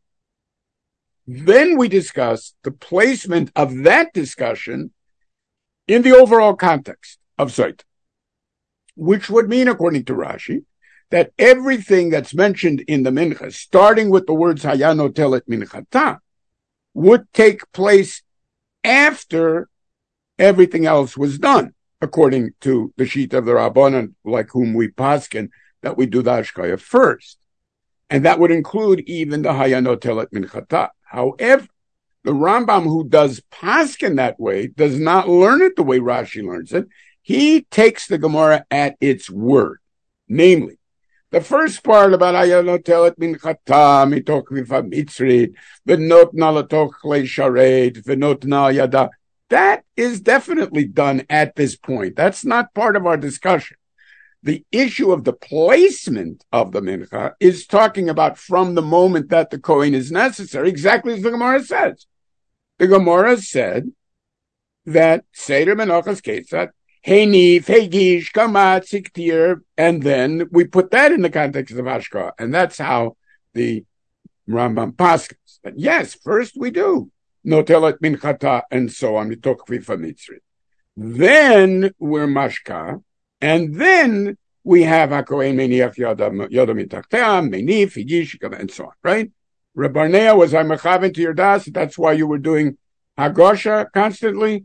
then we discuss the placement of that discussion in the overall context of Sot, which would mean, according to Rashi, that everything that's mentioned in the mincha, starting with the words Hayano telet minchata, would take place after everything else was done, according to the sheet of the Rabbanan, like whom we paskin, that we do the Hashkaya first. And that would include even the Hayano telet minchata. However, the Rambam, who does paskin that way, does not learn it the way Rashi learns it. He takes the Gemara at its word. Namely, the first part about Hayano telet minchata mitoch vifa mitzrit v'notna letoch klei sharet v'notna yada. That is definitely done at this point. That's not part of our discussion. The issue of the placement of the mincha is talking about from the moment that the Kohen is necessary, exactly as the Gemara says. The Gemara said that Seder Menachas Ketzad, Heinif, Hegish, Kamat, Siktir, and then we put that in the context of Hashkah, and that's how the Rambam paskins. But yes, first we do Notelet Minchata, and so on, Mitok Vifa Mitzrit. Then we're Mashka, and then we have Hakohen Meniach Yoda Mitachtea, Menif, Hegish, and so on, right? Reb Barnea, was I mechaven to your das? That's why you were doing Hagosha constantly?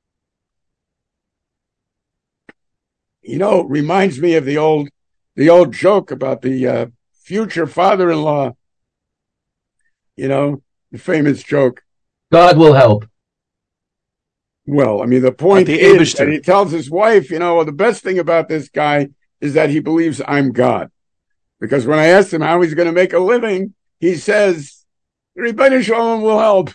You know, reminds me of the old, the old joke about the uh, future father-in-law. You know, the famous joke. God will help. Well, I mean, the point the is that he tells his wife, you know, well, the best thing about this guy is that he believes I'm God. Because when I asked him how he's going to make a living, he says, Ribono Shel Olam will help.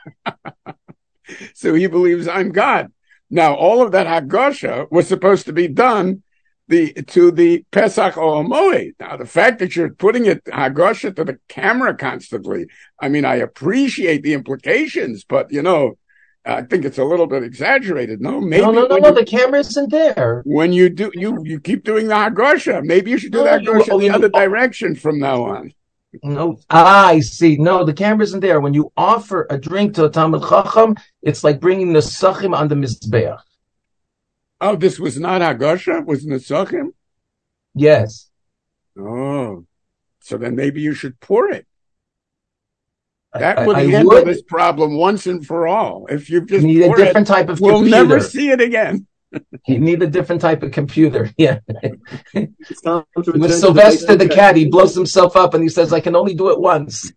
So he believes I'm God. Now, all of that Hagosha was supposed to be done the to the Pesach or Moed. Now, the fact that you're putting it Hagosha to the camera constantly, I mean, I appreciate the implications, but, you know, I think it's a little bit exaggerated. No, maybe no, no, no, you, no. The camera isn't there. When you do, you you keep doing the Hagosha. Maybe you should do no, the Hagosha in the other direction from now on. No, ah, I see. No, the camera isn't there. When you offer a drink to a Talmid Chacham, it's like bringing the Nesachim on the Mizbeach. Oh, this was not Hagosha? Was Nesachim? Yes. Oh, so then maybe you should pour it. That I, would I, I handle would. this problem once and for all. If you just need a different it, type of we'll computer. never see it again. You need a different type of computer. Yeah. With Sylvester the cat, he blows himself up and he says, I can only do it once.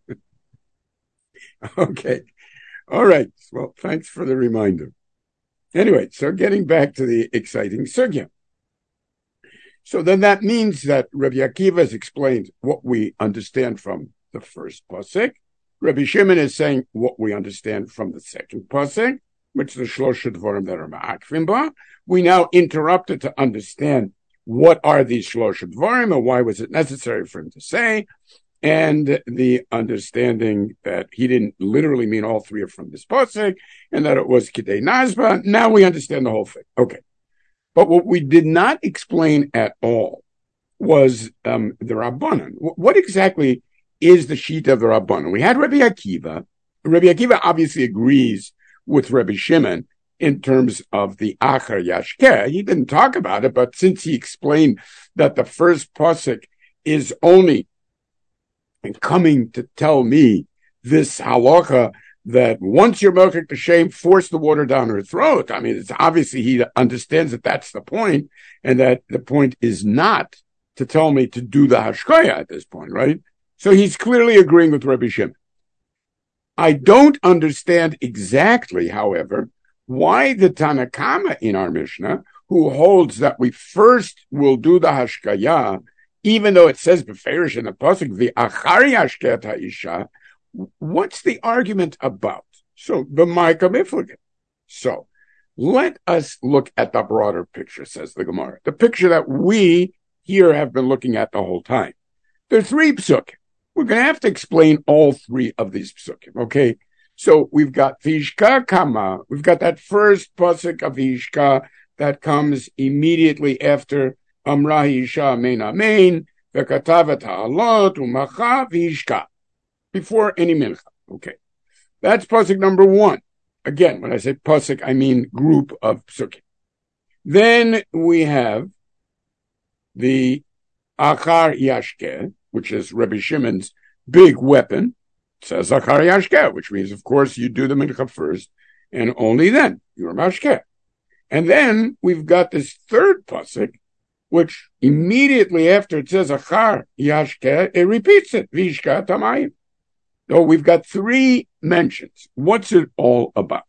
Okay. All right. Well, thanks for the reminder. Anyway, so getting back to the exciting sugya. So then that means that Rabbi Akiva has explained what we understand from the first pasuk. Rabbi Shimon is saying what we understand from the second pasuk, which is the Shlosha Dvarim that are ma'akfim ba. We now interrupted to understand what are these Shlosha Dvarim and why was it necessary for him to say. and the understanding that he didn't literally mean all three are from this pasuk, and that it was Kidei Nazba. Now we understand the whole thing. Okay. But what we did not explain at all was um, the Rabbanan. What exactly is the sheet of the Rabbanan? We had Rabbi Akiva. Rabbi Akiva obviously agrees with Rabbi Shimon in terms of the Achar Yashkeh. He didn't talk about it, but since he explained that the first pasuk is only coming to tell me this halacha that once you're mochik b'shem, force the water down her throat. I mean, it's obviously he understands that that's the point, and that the point is not to tell me to do the hashkaya at this point, right? So he's clearly agreeing with Rabbi Shimon. I don't understand exactly, however, why the Tanakama in our Mishnah, who holds that we first will do the hashkaya, even though it says beferish in the pasuk the achar yashket ha'isha, what's the argument about? So the Micah Mifligim. So let us look at the broader picture, says the Gemara. The picture that we here have been looking at the whole time. There are three psukim. We're going to have to explain all three of these psukim, okay? So we've got Vishka Kama. We've got that first pasuk of Vishka that comes immediately after Amra Isha Amen Amen, Vekatavat Ha'alot, Umacha Vishka. Before any mincha. Okay. That's pasuk number one. Again, when I say pasuk, I mean group of psukim. Then we have the Achar Yashkeh, which is Rabbi Shimon's big weapon. It says Achar Yashkeh, which means, of course, you do the mincha first, and only then you're mashkeh. And then we've got this third pasuk, which immediately after it says Achar Yashkeh, it repeats it, Vishka Tamayim. So we've got three mentions. What's it all about?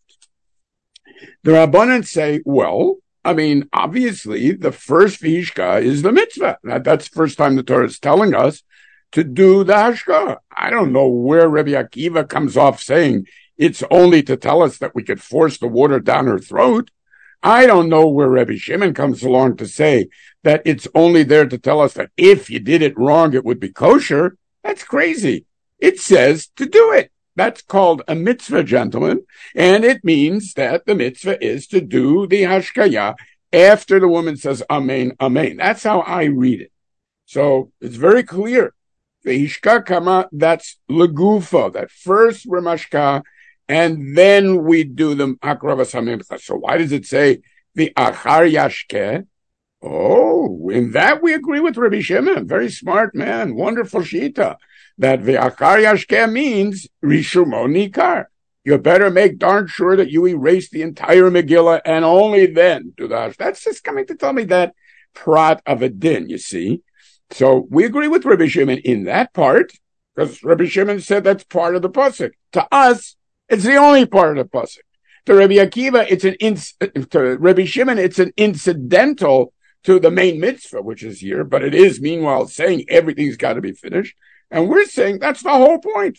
The Rabbanan say, well, I mean, obviously, the first Vishka is the mitzvah. That, that's the first time the Torah is telling us to do the hashka. I don't know where Rabbi Akiva comes off saying it's only to tell us that we could force the water down her throat. I don't know where Rabbi Shimon comes along to say that it's only there to tell us that if you did it wrong, it would be kosher. That's crazy. It says to do it. That's called a mitzvah, gentlemen. And it means that the mitzvah is to do the hashkaya after the woman says amen, amen. That's how I read it. So it's very clear. The hishka kama, that's legufa, that first we're mashka, and then we do the akravas hamimcha. So why does it say the achar yashke? Oh, in that we agree with Rabbi Shimon. Very smart man. Wonderful shita. That the achar yashke means rishumo nikar. You better make darn sure that you erase the entire Megillah and only then do that. That's just coming to tell me that prat of a din, you see. So we agree with Rabbi Shimon in that part, because Rabbi Shimon said that's part of the pasuk. To us, it's the only part of the pasuk. To Rabbi Akiva, it's an inc- to Rabbi Shimon, it's an incidental to the main mitzvah, which is here, but it is meanwhile saying everything's got to be finished. And we're saying that's the whole point.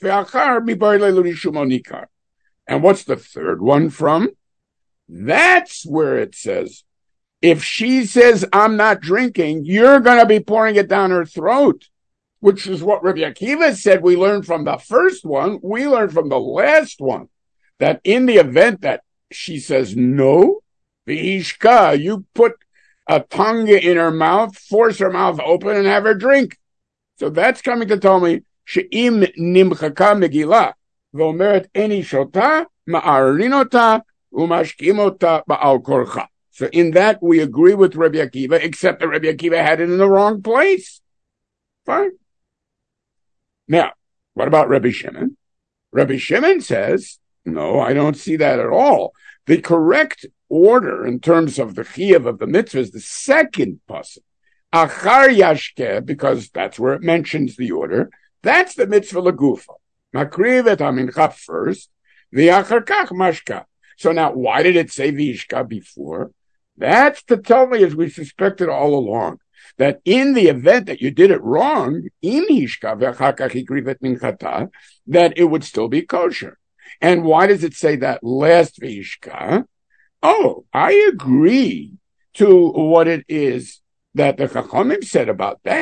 And what's the third one from? That's where it says, if she says, I'm not drinking, you're going to be pouring it down her throat, which is what Rabbi Akiva said we learned from the first one. We learned from the last one that in the event that she says no, the ishka, you put a tongue in her mouth, force her mouth open and have her drink. So that's coming to tell me, she'im nimchaka megillah, v'omeret eni shota, ma'arinota, umashkimota ba'al korcha. So in that, we agree with Rabbi Akiva, except that Rabbi Akiva had it in the wrong place. Fine. Now, what about Rabbi Shimon? Rabbi Shimon says, no, I don't see that at all. The correct order in terms of the chiyuv of the mitzvah is the second pasuk. Achar yashke, because that's where it mentions the order. That's the mitzvah legufa. Makriv et hamincha first, the achar kach mashka. So now, why did it say vishka before? That's to tell me, as we suspected all along, that in the event that you did it wrong, im hishka ve'achar kach ikriv et minchata, that it would still be kosher. And why does it say that last vishka? Oh, I agree to what it is that the Chachamim said about that.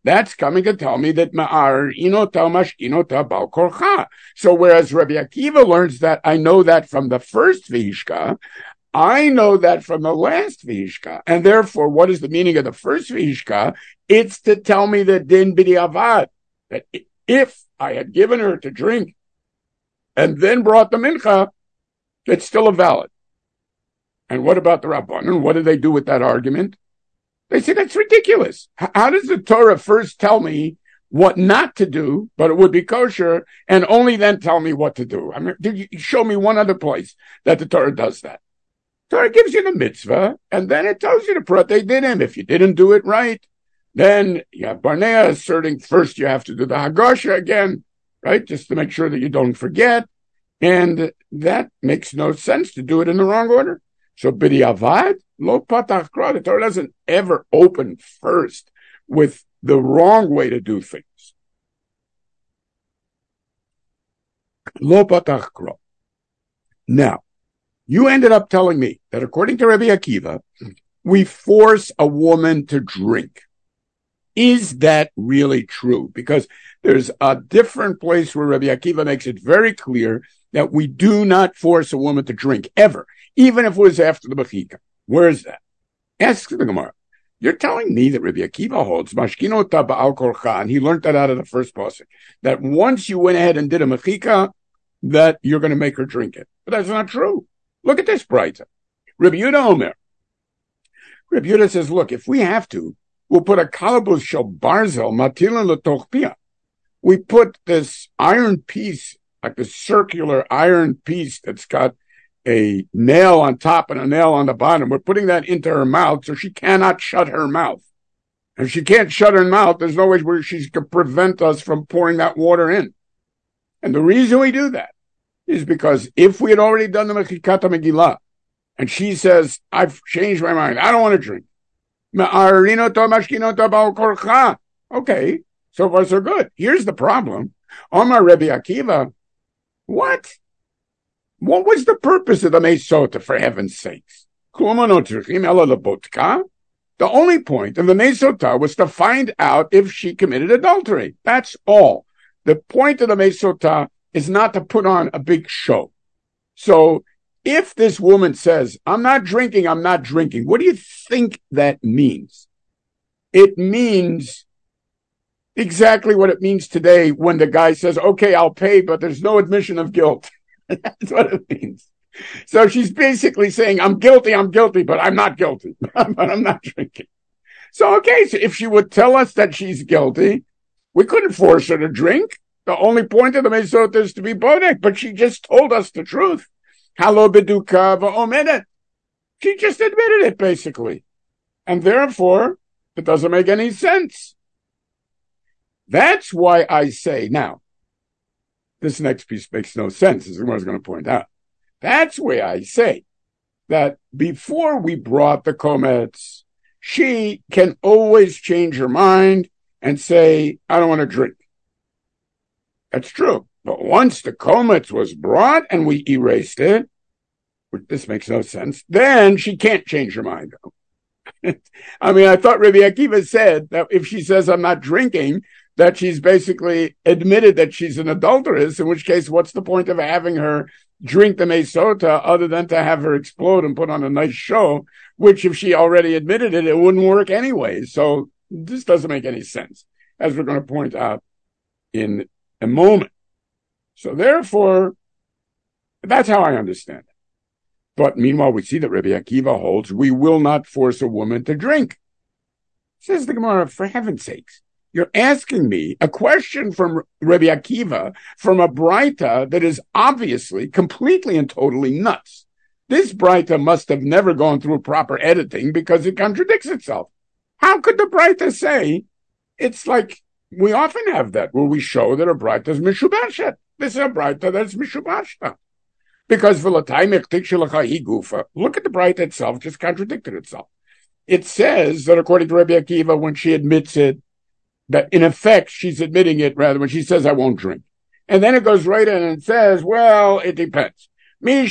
That's coming to tell me that ma'ar inota mashkinota bal korcha. So whereas Rabbi Akiva learns that, I know that from the first vihishka, I know that from the last vihishka. And therefore, what is the meaning of the first vihishka? It's to tell me that din b'diavad, that if I had given her to drink and then brought the mincha, it's still a valid. And what about the Rabbanan? What do they do with that argument? They say that's ridiculous. How does the Torah first tell me what not to do, but it would be kosher, and only then tell me what to do? I mean, did you show me one other place that the Torah does that? The Torah gives you the mitzvah, and then it tells you to protei dinim. If you didn't do it right, then you have Barnea asserting first you have to do the Hagasha again, right? Just to make sure that you don't forget. And that makes no sense to do it in the wrong order. So b'diavad, lo patach kra, the Torah doesn't ever open first with the wrong way to do things. Lo patach kra. Now, you ended up telling me that according to Rabbi Akiva, we force a woman to drink. Is that really true? Because there's a different place where Rabbi Akiva makes it very clear that we do not force a woman to drink, ever, even if it was after the Bechika. Where is that? Ask the Gemara. You're telling me that Rabbi Akiva holds, Mashkinota ba'al korcha, and he learned that out of the first pasuk, that once you went ahead and did a Mechika, that you're going to make her drink it. But that's not true. Look at this Braita. Rabbi Yehuda Omer. Rabbi Yehuda says, look, if we have to, we'll put a kalabus shel barzel matilin l'toch pia. We put this iron piece, like the circular iron piece that's got a nail on top and a nail on the bottom. We're putting that into her mouth so she cannot shut her mouth. If she can't shut her mouth, there's no way where she's going to prevent us from pouring that water in. And the reason we do that is because if we had already done the Mechikat Megillah, and she says, I've changed my mind, I don't want to drink. Okay, so far so good. Here's the problem. Omar Rabbi Akiva, what? What was the purpose of the Meisota, for heaven's sakes? The only point of the Meisota was to find out if she committed adultery. That's all. The point of the Meisota is not to put on a big show. So if this woman says, I'm not drinking, I'm not drinking, what do you think that means? It means exactly what it means today when the guy says, okay, I'll pay, but there's no admission of guilt. That's what it means. So she's basically saying, I'm guilty, I'm guilty, but I'm not guilty, but I'm not drinking. So, okay, so if she would tell us that she's guilty, we couldn't force her to drink. The only point of the Mesot is to be bodek, but she just told us the truth. Halo beduka va'omedet. She just admitted it, basically. And therefore, it doesn't make any sense. That's why I say, now, this next piece makes no sense, as Gemara is going to point out. That's why I say that before we brought the komets, she can always change her mind and say, I don't want to drink. That's true. But once the komets was brought and we erased it, which this makes no sense, then she can't change her mind. I mean, I thought Rabbi Akiva said that if she says, I'm not drinking, that she's basically admitted that she's an adulteress, in which case, what's the point of having her drink the Mesota other than to have her explode and put on a nice show, which if she already admitted it, it wouldn't work anyway. So this doesn't make any sense, as we're going to point out in a moment. So therefore, that's how I understand it. But meanwhile, we see that Rabbi Akiva holds, we will not force a woman to drink. Says the Gemara, for heaven's sakes, you're asking me a question from Rabbi Akiva from a Braita that is obviously completely and totally nuts. This Braita must have never gone through proper editing because it contradicts itself. How could the Braita say, it's like, we often have that where we show that a Braita is Mishubashet. This is a Braita that's Mishubashta. Because look at the Braita itself, just contradicted itself. It says that according to Rabbi Akiva, when she admits it, that in effect, she's admitting it rather when she says, I won't drink. And then it goes right in and says, well, it depends. I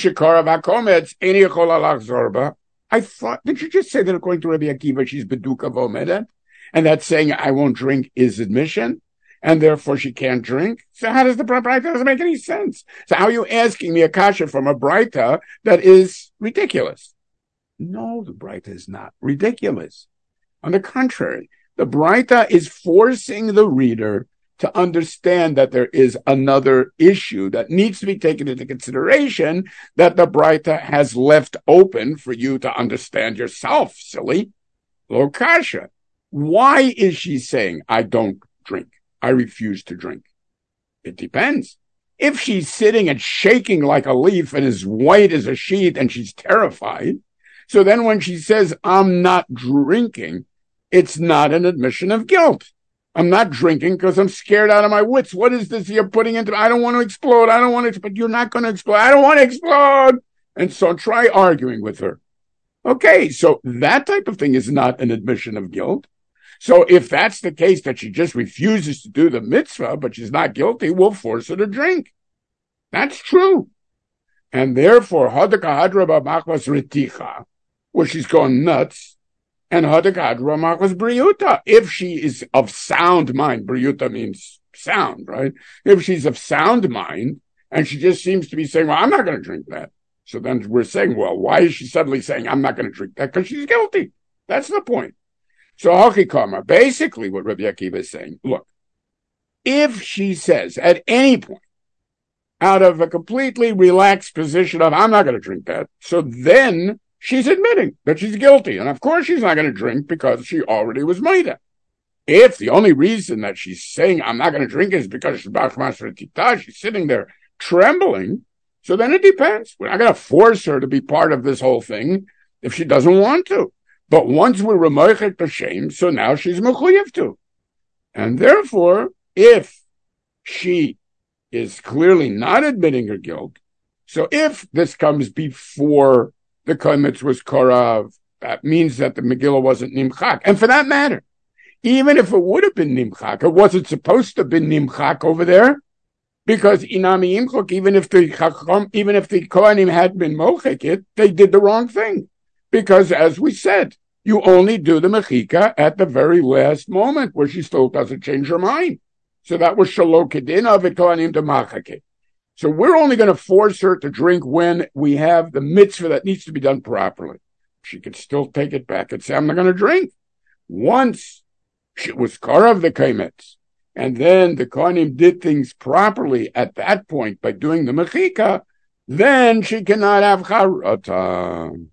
thought, did you just say that according to Rabbi Akiva, she's beduka v'omedet? and that saying I won't drink is admission, and therefore she can't drink. So how does the Braita doesn't make any sense? So how are you asking me a kasha from a Braita that is ridiculous? No, the Braita is not ridiculous. On the contrary, the Braita is forcing the reader to understand that there is another issue that needs to be taken into consideration that the Braita has left open for you to understand yourself, silly. Lo kasha. Why is she saying, I don't drink? I refuse to drink? It depends. If she's sitting and shaking like a leaf and is white as a sheet and she's terrified, so then when she says, I'm not drinking, it's not an admission of guilt. I'm not drinking because I'm scared out of my wits. What is this you're putting into? I don't want to explode. I don't want to, but you're not going to explode. I don't want to explode. And so try arguing with her. Okay, so that type of thing is not an admission of guilt. So if that's the case, that she just refuses to do the mitzvah, but she's not guilty, we'll force her to drink. That's true. And therefore, hadaka hadra b'machmas reticha, where she's going nuts, and hadaka hadra b'machmas briuta, if she is of sound mind. Briuta means sound, right? If she's of sound mind, and she just seems to be saying, well, I'm not going to drink that. So then we're saying, well, why is she suddenly saying, I'm not going to drink that? Because she's guilty. That's the point. So, Hachikama, basically what Rabbi Akiva is saying, look, if she says at any point, out of a completely relaxed position of, I'm not going to drink that, so then she's admitting that she's guilty. And of course she's not going to drink because she already was maida. If the only reason that she's saying, I'm not going to drink is because she's Bachmas Retita, she's sitting there trembling, so then it depends. We're not going to force her to be part of this whole thing if she doesn't want to. But once we're remoichet the shame, so now she's mechuyev to. And therefore, if she is clearly not admitting her guilt, so if this comes before the Kometz was Korav, that means that the Megillah wasn't Nimchak. And for that matter, even if it would have been Nimchak, it wasn't supposed to have been Nimchak over there, because Inami Imchok, even if the Chacham, even if the Kohanim had been Mochek it, they did the wrong thing. Because as we said, you only do the mechika at the very last moment where she still doesn't change her mind. So that was Shalom Kedin of it Kohanim to Machake. So we're only going to force her to drink when we have the mitzvah that needs to be done properly. She could still take it back and say, I'm not going to drink. Once she was Karav the Kometz, and then the Kohanim did things properly at that point by doing the mechika, then she cannot have charata.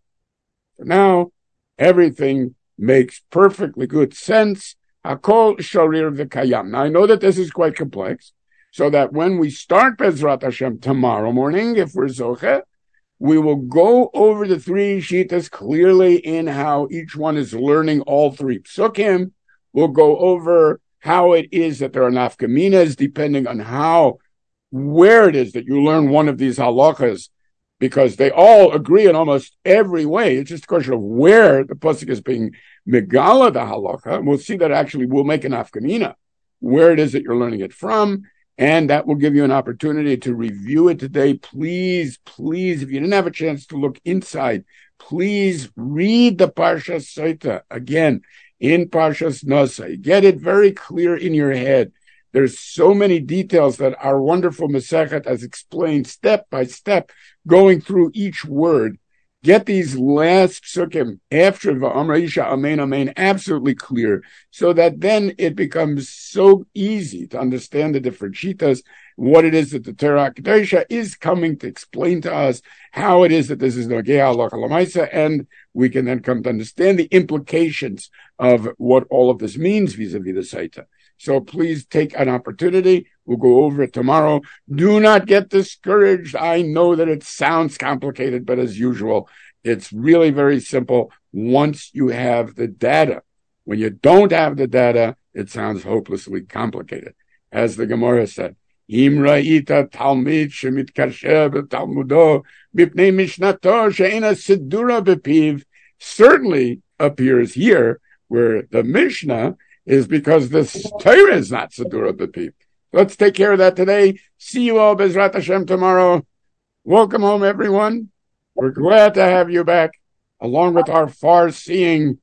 Now, everything makes perfectly good sense. Hakol sharir v'kayam. Now, I know that this is quite complex, so that when we start Bezrat Hashem tomorrow morning, if we're zoche, we will go over the three shitas clearly in how each one is learning all three psukim. We'll go over how it is that there are nafkaminas, depending on how, where it is that you learn one of these halachas, because they all agree in almost every way. It's just a question of where the pasuk is being megala the halacha. And we'll see that actually will make an afkamina, where it is that you're learning it from, and that will give you an opportunity to review it today. Please, please, if you didn't have a chance to look inside, please read the Parshas Soita again in Parshas Nasa. Get it very clear in your head. There's so many details that our wonderful Masechet has explained step by step, going through each word. Get these last psukim after V'amra Isha Amen Amen absolutely clear, so that then it becomes so easy to understand the different shitas, what it is that the Torah Kedosha is coming to explain to us, how it is that this is Nogea Halacha L'Maisa, and we can then come to understand the implications of what all of this means vis-a-vis the Saita. So please take an opportunity. We'll go over it tomorrow. Do not get discouraged. I know that it sounds complicated, but as usual, it's really very simple once you have the data. When you don't have the data, it sounds hopelessly complicated. As the Gemara said, Im ra'ita talmid shemitkarsher b'talmudo mipnei mishnato she'ena sidura b'piv, certainly appears here where the Mishnah is because this Torah is not Sidura B'Piv. Let's take care of that today. See you all Bezrat Hashem tomorrow. Welcome home, everyone. We're glad to have you back, along with our far-seeing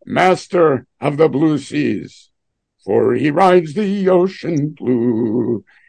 master of the blue seas, for he rides the ocean blue.